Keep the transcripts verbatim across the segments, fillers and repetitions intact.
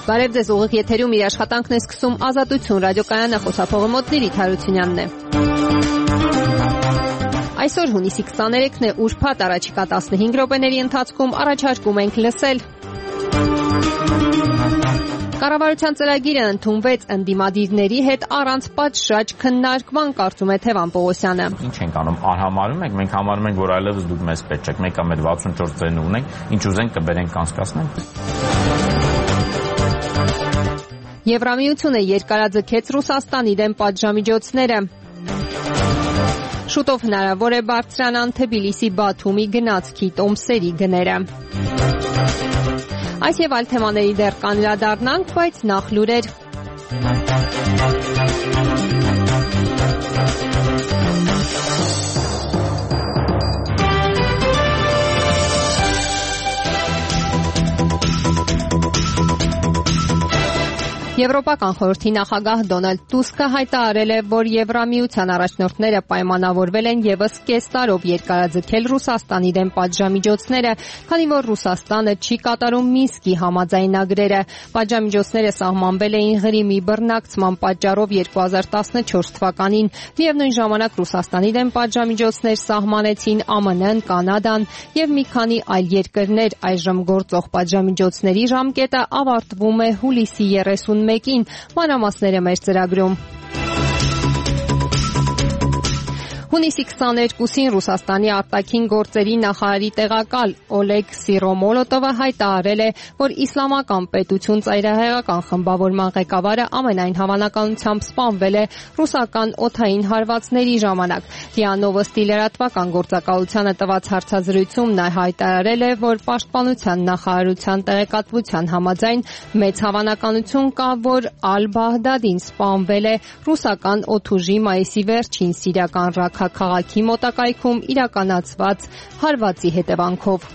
Բարև ձեզ, ուղիղ եթերում իր աշխատանքն է սկսում Ազատություն ռադիոկայանը, խոսափողը մոտ Լիլիթ Հարությունյանն է։ Այսօր հունիսի քսաներեքն է, ուրբաթ, առաջիկա տասնհինգ րոպեների ընթացքում առաջարկում ենք լսել. Կառավարության ծրագիրը ընդունվեց ընդդիմադիրների հետ առանց պատշաճ քննարկման, կարծում է Թևան Պողոսյանը։ Ինչ ենք անում, արհամարհում ենք, մենք համարում ենք, որ այլևս դուք մեզ պետք չեք, մենք ամեն վաթսունչորս ծեն ունենք, ինչ ուզենք կբերենք կանցկացնենք։ Եվրամիությունը երկարաձգեց Ռուսաստանի դեմ պատժամիջոցները։ Շուտով հնարավոր է բարձրանան Թբիլիսի-Բաթումի գնացքի տոմսերի գները։ Այս եւ այլ թեմաների դեռ կանրադառնանք, բայց նախ լուրեր։ Եվրոպական խորհրդի նախագահ Դոնալդ Տուսկը հայտարարել է, որ Եվրամիության առաջնորդները պայմանավորվել են եւս կես տարով երկարաձգել Ռուսաստանի դեմ պատժամիջոցները, քանի որ Ռուսաստանը չի կատարում Մինսկի համաձայնագրերը։ Պատժամիջոցները սահմանվել էին Ղրիմի բռնակցման պատճառով երկու հազար տասնչորս թվականին։ Միևնույն ժամանակ Ռուսաստանի դեմ պատժամիջոցներ սահմանեցին Α Մ Ն-ն, Կանադան եւ մի քանի այլ երկրներ։ Այժմ գործող պատժամիջոցների ժամկետը ավարտվում է հուլիսի երեսունմեկին, մանրամասները մեր ծրագրում։ Հունիսի քսաներկուսին Ռուսաստանի արտաքին գործերի նախարարի տեղակալ Օլեգ Սիրոմոլոտովը հայտարարել է, որ Իսլամական պետություն ծայրահեղական խմբավորման ղեկավարը ամենայն հավանականությամբ սպանվել է ռուսական օդային հարվածների ժամանակ։ ՌԻԱ Նովոստի լրատվական գործակալությանը տված հարցազրույցում նա հայտարարել է, որ պաշտպանության նախարարության տեղեկատվության համաձայն մեծ հավանականություն կա, որ Ալ-Բաղդադին սպանվել է ռուսական օդուժի մայիսի վերջին սիրիական ռակ քաղաքի մոտակայքում իրականացված հարվածի հետևանքով։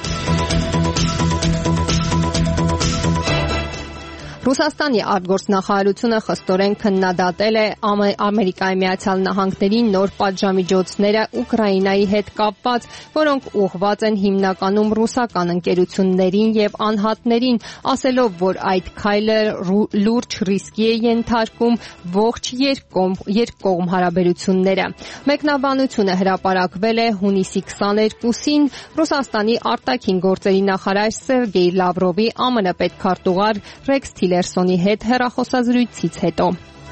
Ռուսաստանի արտգործնախարարությունը խստորեն քննադատել է Ամերիկայի Միացյալ Նահանգների նոր պատժամիջոցները Ուկրաինայի հետ կապված, որոնք ուղղված են հիմնականում ռուսական ընկերություններին եւ անհատներին, ասելով, որ այդ քայլը լուրջ ռիսկի է ենթարկում ողջ երկկողմ հարաբերությունները։ Մեկնաբանությունը հրապարակվել է հունիսի քսաներկուսին Ռուսաստանի արտաքին գործերի նախարար Սերգեյ Լավրովի Α Մ Ն պետքարտուղար Ռեքս Թիլերսոնի հետ հեռախոսազրույցից հետո։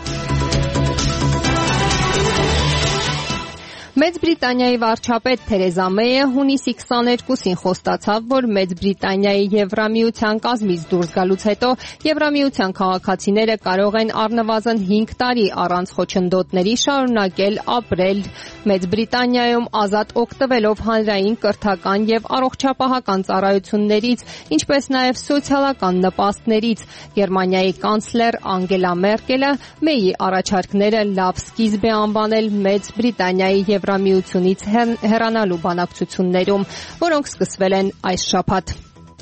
Մեծ Բրիտանիայի վարչապետ Թերեզա Մեյը հունիսի քսաներկուսին խոստացավ, որ Մեծ Բրիտանիայի Եվրամիության կազմից դուրս գալուց հետո Եվրամիության քաղաքացիները կարող են առնվազն հինգ տարի առանց խոչընդոտների շարունակել ապրել Մեծ Բրիտանիայում, ազատ օգտվելով հանրային, կրթական եւ առողջապահական ծառայություններից, ինչպես նաեւ սոցիալական նպաստներից։ Գերմանիայի կանցլեր Անգելա Մերկելը Մեյի առաջարկները լավ սկիզբ է անվանել Մեծ Բրիտանիայի Եվրամիությունից հեռանալու բանակցություններում, որոնք սկսվել են այս շաբաթ։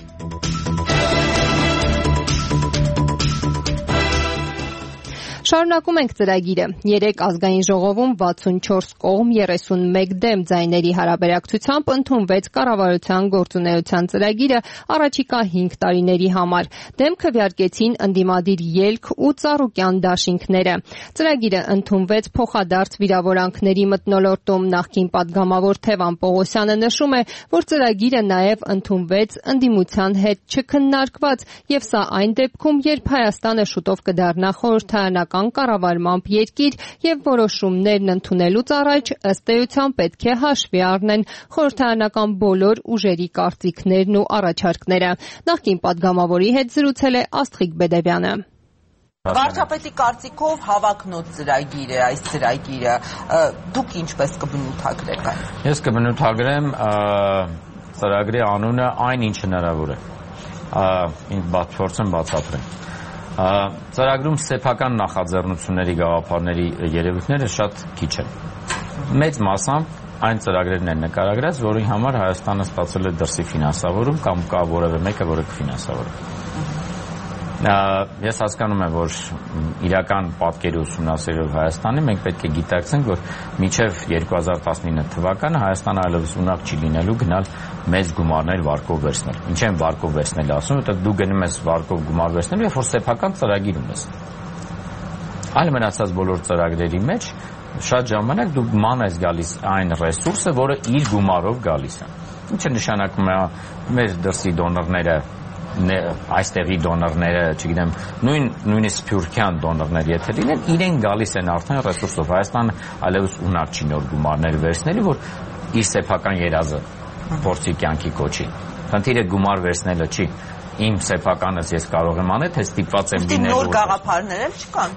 Շարունակում ենք ծրագիրը։ Երեք ազգային ժողովում վաթսունչորս կողմ երեսունմեկ դեմ ձայների հարաբերակցությամբ ընդունվեց կառավարության գործունեության ծրագիրը առաջիկա հինգ տարիների համար։ Դեմ քվեարկեցին ընդդիմադիր ելք ու ծառուկյան դաշինքները։ Ծրագիրը ընդունվեց փոխադարձ վիրավորանքների մթնոլորտում։ Նախկին падգամավոր Թևան Պողոսյանը նշում է, որ ծրագիրը նաև ընդունվեց ընդդիմության հետ չքննարկված, եւ սա այն դեպքում, երբ Հայաստանը շուտով կդառնա խորհրդարանական կառավարմամբ երկիր եւ որոշումներն ընդունելուց առաջ ըստ էության պետք է հաշվի առնեն խորհրդարանական բոլոր ուժերի կարծիքներն ու առաջարկները։ Նախկին падգամավորի հետ զրուցել է Աստղիկ Բեդևյանը։ Վարչապետի կարծիքով հավակնոտ ծրագիր է այս ծրագիրը, դուք ինչպես կբնութագրեք այն։ Ես կբնութագրեմ ծրագրի անունը այն ինչ հնարավոր է։ Ինձ փորձեմ բացատրեմ։ Ծրագրում սեփական նախաձեռնությունների գաղափարների երևույթները շատ քիչ են։ Մեծ մասամբ այն ծրագրերն են նկարագրած, որի համար Հայաստանը ստացել է դրսի ֆինանսավորում կամ կա որևէ մեկը, որը կֆինանսավորի։ Ես հասկանում եմ, որ իրական պատկերի ուսումնասիրելով Հայաստանի մենք պետք է գիտակցենք, որ մինչև երկու հազար տասնինը թվականը Հայաստանը այլևս ունակ չի լինելու գնալ մեծ գումարներ վարկով վերցնել։ Ինչ են վարկով վերցնել ասում, որտեղ դու գնում ես վարկով գումար վերցնելու, երբ որ սեփական ծրագիր ունես։ Այլ մնացած բոլոր ծրագրերի մեջ շատ ժամանակ դու ման ես գալիս այն ռեսուրսը, որը իր գումարով գալիս է։ Ինչը նշանակում է մեր դրսի դոնորները, այստեղի դոնորները, չգիտեմ, նույն նույնիսկ սփյուռքյան դոնորներ եթե լինեն, իրեն գալիս են արդեն ռեսուրսով։ Հայաստանը այլևս ունակ չի նոր գումարներ վերցնելու, որ իր սեփական երազը փորձի կյանքի կոչի։ Խնդիրը գումար վերցնելը չի։ Իմ սեփականս ես կարող եմ անել, թե ստիպված եմ լինել։ Նոր գաղափարներ էլ չկան։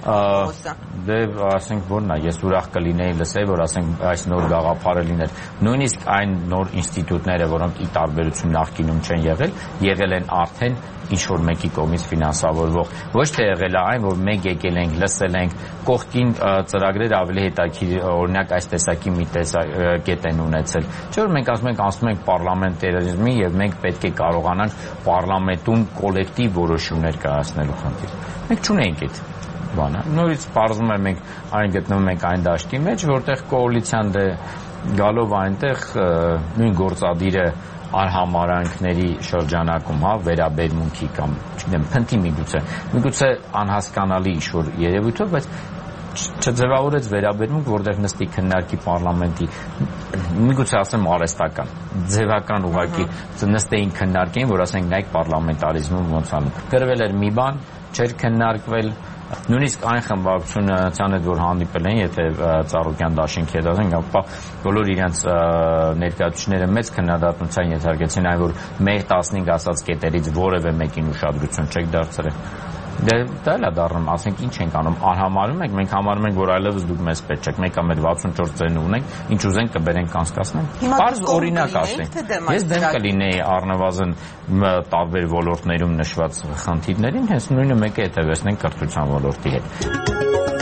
Դե ասենք որն է, ես ուրախ կլինեի լսել, որ ասենք այս նոր գաղափարը լիներ։ Նույնիսկ այն նոր ինստիտուտները, որոնք ի տարբերություն նախկինում չեն եղել, եղել են արդեն ինչ որ մեկի կողմից ֆինանսավորվող, ոչ թե եղել է այն, որ մենք եկել ենք, լսել ենք, կողքին ծրագրերը ավելի հետաքրքիր, օրինակ այս տեսակի մի տեսակետ են ունեցել։ Չէ՞ որ մենք ասում ենք, անցնում ենք պարլամենտարիզմի եւ մենք պետք է կարողանանք պարլամենտում կոլեկտիվ որոշումներ կայացնելու խնդիր։ Մենք չունենք այդ բանը։ Նորից բարձում է մենք այն գտնվում ենք այն դաշտի մեջ, որտեղ կոալիցիան դե գալով այնտեղ նույն գործադիրը արհամարանքների շրջանակում, հա, վերաբերմունքի կամ, չգիտեմ, փնթի միգուցե, միգուցե անհասկանալի ինչ-որ երևույթով, բայց չձևավորեց վերաբերմունք, որտեղ նստի քննարկի պարլամենտի, միգուցե ասեմ արհեստական, ձևական ուղղակի նստեին քննարկեին, որ ասենք նայեք պարլամենտարիզմում ոնց անում։ Գրվել էր մի բան, չէր քննարկվել, նույնիսկ այն խմբակցության հետ որ հանդիպել են, եթե Ծառուկյան դաշինքի հետ ասենք, ապա բոլոր իրենց ներկայացուցիչները մեծ քննադատության ենթարկեցին այն, որ մեր տասնհինգ ասած կետերից որևէ մեկին ուշադրություն չեք դարձրել։ Դե դա էլ է դառնում, ասենք ինչ ենք անում, արհամարում ենք, մենք համարում ենք, որ այլևս դուք մեզ պետք չեք, մենք ամեր վաթսունչորս ծեն ունենք, ինչ ուզենք կբերենք կանցկացնենք։ Պարզ օրինակ ասենք, ես դեմ կլինեի առնվազն տարբեր ոլորտներում նշված խնդիրներին, հենց նույնը մեկը հետևեցնենք կրթության ոլորտի հետ։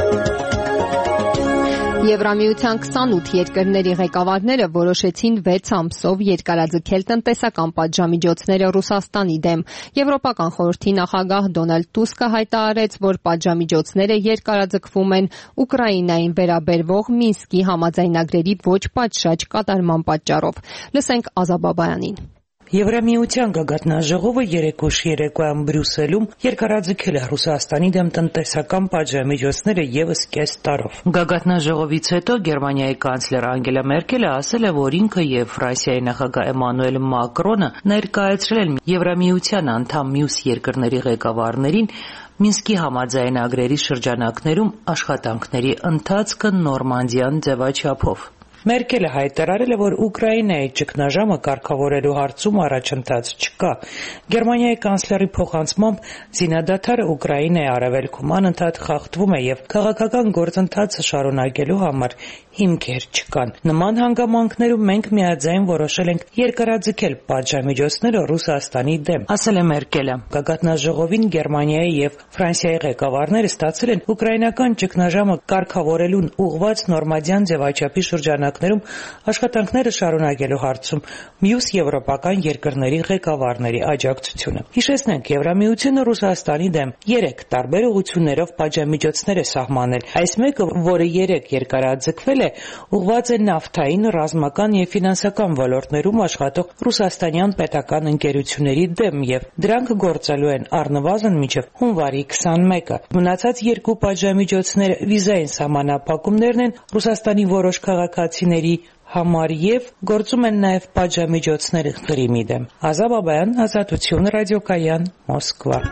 Եվրամիության քսանութ երկրների ղեկավարները որոշեցին վեց ամսով երկարաձգել տնտեսական պատժամիջոցները Ռուսաստանի դեմ։ Եվրոպական խորհրդի նախագահ Դոնալդ Տուսկը հայտարարեց, որ պատժամիջոցները երկարաձգվում են Ուկրաինային վերաբերվող Մինսկի համաձայնագրերի ոչ պատշաճ կատարման պատճառով։ Լսենք Ազա Բաբայանին։ Եվրամիության գագաթնաժողովը երեկոш երեկոյան Բրյուսելում երկարաձգել է Ռուսաստանի դեմ տնտեսական պատժամիջոցները ևս կես տարով։ Գագաթնաժողովից հետո Գերմանիայի կանցլեր Անգելա Մերկելը ասել է, որ ինքը եւ Ֆրանսիայի նախագահ Էմանուել Մակրոնը ներկայացրել են Եվրամիության անդամ մյուս երկրների ղեկավարներին Մինսկի համաձայնագրերի շրջանակներում աշխատանքների ընթացքը նորմանդիան ձևաչափով։ Մերկելը հայտարարել է, որ Ուկրաինայի ճգնաժամը կարգավորելու հարցում առաջընթաց չկա։ Գերմանիայի կանցլերի փոխանցմամբ զինադադարը Ուկրաինայի արևելքում անընդհատ խախտվում է եւ քաղաքական գործընթացը շարունակելու համար հիմքեր չկան։ Նման հանգամանքներում մենք միաձայն որոշել ենք երկարաձգել պատժամիջոցները Ռուսաստանի դեմ, ասել է Մերկելը։ Գագաթնաժողովին Գերմանիայի եւ Ֆրանսիայի ղեկավարները ստացել են ուկրաինական ճգնաժամը կարգավորելուն ուղղված նորմանդիան ձևաչափի շրջանակներում աշխատանքները շարունակելու հարցում մյուս եվրոպական երկրների ղեկավարների աջակցությունը։ Հիշեցնենք, Եվրամիությունը Ռուսաստանի դեմ երեք տարբեր ուղղություններով պատժամիջոցներ է սահմանել։ Այս մեկը, որը երեք երկարաձգվել է, ուղղված է նավթային, ռազմական եւ ֆինանսական ոլորտներում աշխատող ռուսաստանյան պետական ընկերությունների դեմ եւ դրանք գործելու են առնվազն մինչեւ հունվարի քսանմեկը։ Մնացած երկու պատժամիջոցները վիզային սահմանափակումներն են Ռուսաստանի որոշ քաղաքացիների համար եւ գործում են նաեւ պատժամիջոցներ Ղրիմի դեմ։ Ազա Բաբայան, Ազատություն, ռադիոկայան, Մոսկվա։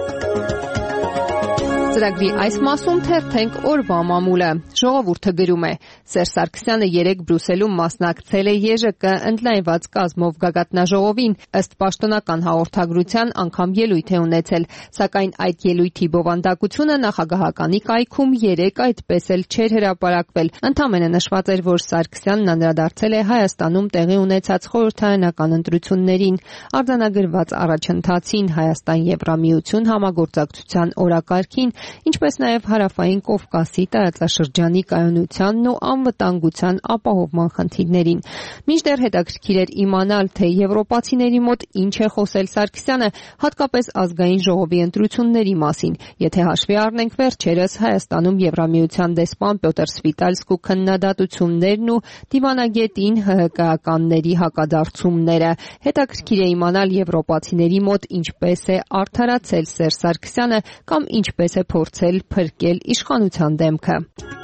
Ծրագրի այս մասում թերթենք օրվա մամուլը։ Ժողովուրդը գրում է. Սերժ Սարգսյանը երեկ Բրյուսելում մասնակցել է ԵԺԿ ընդլայնված կազմով գագաթնաժողովին, ըստ պաշտոնական հաղորդագրության անգամ ելույթ է ունեցել, սակայն այդ ելույթի բովանդակությունը նախագահականի կայքում երեկ այդպես էլ չէր հրապարակվել։ Ընդամենը նշված էր, որ Սարգսյանն անդրադարձել է Հայաստանում տեղի ունեցած խորհրդարանական ընտրություններին, արձանագրված առաջընթացին, Հայաստան-Եվրամիություն համագործակցության օրակարգին ինչպես նաև Հարավային Կովկասի տարածաշրջանի կայունությանն ու անվտանգության ապահովման խնդիրներին։ Մինչդեռ հետաքրքիր էր իմանալ, թե եվրոպացիների մոտ ինչ է խոսել Սարգսյանը, հատկապես ազգային ժողովի ընտրությունների մասին, եթե հաշվի առնենք վերջերս Հայաստանում Եվրամիության դեսպան Պյոտր Սվիտալսկու քննադատություններն ու դիվանագետին ՀՀԿ-ականների հակադարձումները։ Հետաքրքիր է իմանալ եվրոպացիների մոտ ինչպես է արդարացել Սերժ Սարգսյանը կամ ինչպես է փորձել փրկել իշխանության դեմքը։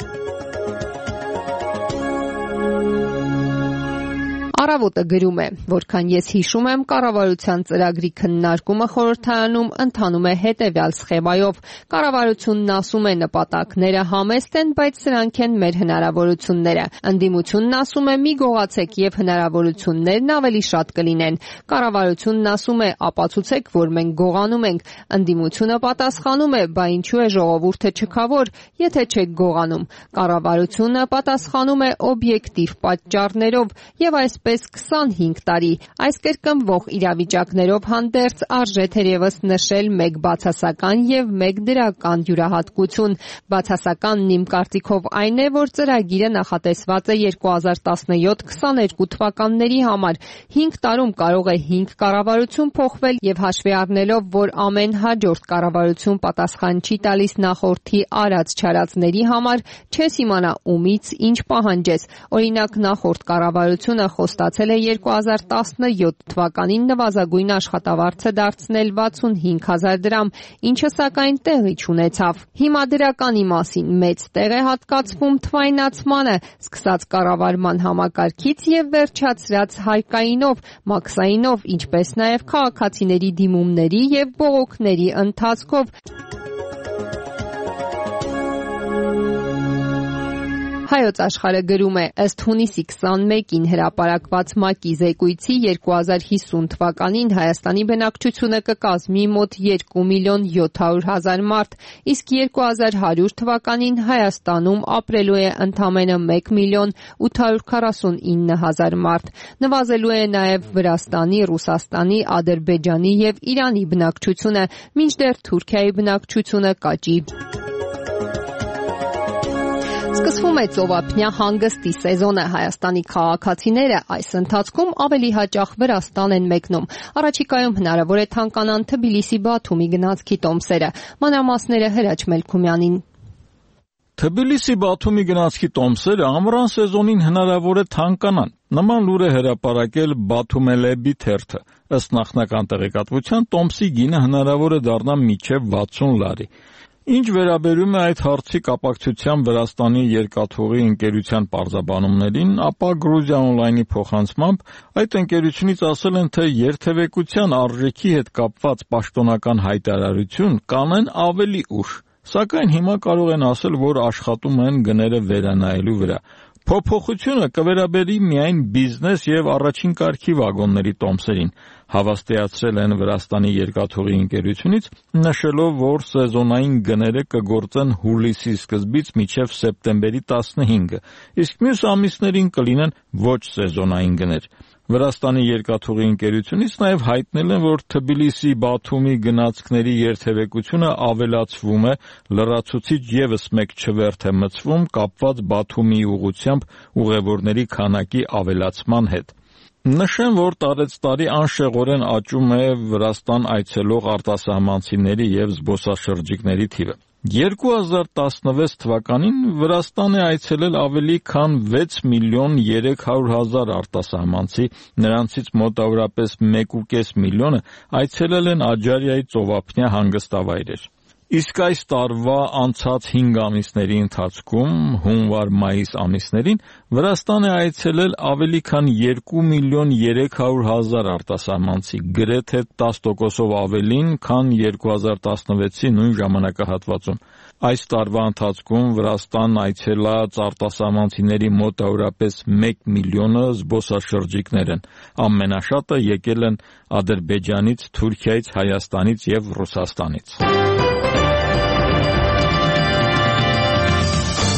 Առավոտը գրում է, որքան ես հիշում եմ, կառավարության ծրագրի քննարկումը խորհրդարանում ընթանում է հետևյալ սխեմայով. կառավարությունն ասում է նպատակները համեստ են, բայց սրանք են մեր հնարավորությունները։ Ընդդիմությունն ասում է մի գողացեք եւ հնարավորություններն ավելի շատ կլինեն։ Կառավարությունն ասում է ապացուցեք, որ մենք գողանում ենք։ Ընդդիմությունը պատասխանում է, բա ինչու է ժողովուրդը չքավոր, եթե չեք գողանում։ Կառավարությունը պատասխանում է օբյեկտիվ պատճառներով եւ այսպես քսանհինգ տարի։ Այս կրկնվող իրավիճակներով հանդերձ արժե թերևս նշել մեկ բացասական եւ մեկ դրական յուրահատկություն։ Բացասականն իմ կարծիքով այն է, որ ծրագիրը նախատեսված է երկու հազար տասնյոթ քսաներկու թվականների համար։ հինգ տարում կարող է հինգ կառավարություն փոխվել եւ հաշվի առնելով, որ ամեն հաջորդ կառավարություն պատասխան չի տալիս նախորդի արած-չարածների համար, չես իմանա ումից ինչ պահանջես։ Օրինակ նախորդ կառավարությունը ստացել է երկու հազար տասնյոթ թվականին նվազագույն աշխատավարձը դարձնել վաթսունհինգ հազար դրամ, ինչը սակայն տեղի չունեցավ։ Հիմա դրականի մասին մեծ տեղ է հատկացվում թվայնացմանը, սկսած կառավարման համակարգից եւ վերջացրած հայկայինով, մաքսայինով, ինչպես նաեւ քաղաքացիների դիմումների եւ բողոքների ընթացքով։ Հայոց աշխարհը գրում է. ըստ հունիսի քսանմեկին հրապարակված ՄԱԿ-ի զեկույցի երկու հազար հիսուն թվականին Հայաստանի բնակչությունը կկազմի մոտ երկու միլիոն յոթ հարյուր հազար մարդ, իսկ երկու հազար հարյուր թվականին Հայաստանում ապրելու է ընդամենը մեկ միլիոն ութ հարյուր քառասունինը հազար մարդ։ Նվազելու է նաև Վրաստանի, Ռուսաստանի, Ադրբեջանի եւ Իրանի բնակչությունը, մինչդեռ Թուրքիայի բնակչությունը կաճի։ Սկսվում է ծովափնյա հանգստի սեզոնը։ Հայաստանի քաղաքացիները այս ընթացքում ավելի հաճախ Վրաստան են մեկնում։ Առաջիկայում հնարավոր է թանկանան Թբիլիսի-Բաթումի գնացքի տոմսերը։ Մանրամասները Հրաչ Մելքումյանին։ Թբիլիսի-Բաթումի գնացքի տոմսերը ամռան սեզոնին հնարավոր է թանկանան։ Նման լուր է հրապարակել Բաթումելեբի թերթը։ Ըստ նախնական տեղեկատվության, տոմսի գինը հնարավոր է դառնա մինչև վաթսուն լարի։ Ինչ վերաբերում է այդ հարցի կապակցությամբ Վրաստանի երկաթուղի ընկերության պարզաբանումներին, ապա Գրուզիա օնլայնի փոխանցմամբ այդ ընկերությունից ասել են, թե երթևեկության արժեքի հետ կապված պաշտոնական հայտարարություն կանեն ավելի ուշ, սակայն հիմա կարող են ասել, որ աշխատում են գները վերանայելու վրա։ Փոփոխությունը կվերաբերի միայն բիզնես եւ առաջին կարգի վագոնների տոմսերին, հավաստիացրել են Վրաստանի երկաթուղի ընկերությունից, նշելով, որ սեզոնային գները կգործեն հուլիսի սկզբից մինչև սեպտեմբերի տասնհինգը, իսկ մյուս ամիսներին կլինեն ոչ սեզոնային գներ։ Վրաստանի երկաթուղի ընկերությունից նաև հայտնել են, որ Թբիլիսի-Բաթումի գնացքների երթևեկությունը ավելացվում է, լրացուցիչ ևս մեկ չվերթ է մտցվում կապված Բաթումի ուղղությամբ ուղևորների քանակի ավելացման հետ։ Նշեմ, որ տարեցտարի անշեղորեն աճում է Վրաստան այցելող արտասահմանցիների եւ զբոսաշրջիկների թիվը։ երկու հազար տասնվեց թվականին Վրաստան է այցելել ավելի քան վեց միլիոն երեք հարյուր հազար արտասահմանցի, նրանցից մոտավորապես մեկ ու կես միլիոնը այցելել են Աջարիայի ծովափնյա հանգստավայրեր։ Իսկ այս տարվա անցած հինգ ամիսների ընթացքում, հունվար-մայիս ամիսներին, Վրաստան է այցելել ավելի քան երկու միլիոն երեք հարյուր հազար արտասահմանցի, գրեթե տասը տոկոսով ավելին, քան երկու հազար տասնվեցի նույն ժամանակահատվածում։ Այս տարվա ընթացքում Վրաստան այցելած արտասահմանցիների մոտավորապես մեկ միլիոնը զբոսաշրջիկներ են։ Ամենաշատը եկել են Ադրբեջանից, Թուրքիայից, Հայաստանից եւ Ռուսաստանից։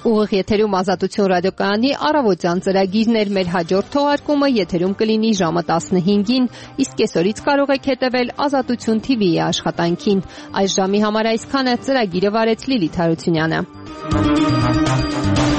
Ուղիղ եթերում Ազատություն ռադիոկայանի առավոտյան ծրագիրն էր, մեր հաջորդ թողարկումը եթերում կլինի ժամը տասնհինգին, իսկ կեսօրից կարող եք հետևել Ազատություն թի վիի աշխատանքին։ Այս ժամի համար այսքանը, ծրագիրը վարեց Լիլիթ Հարությունյանը։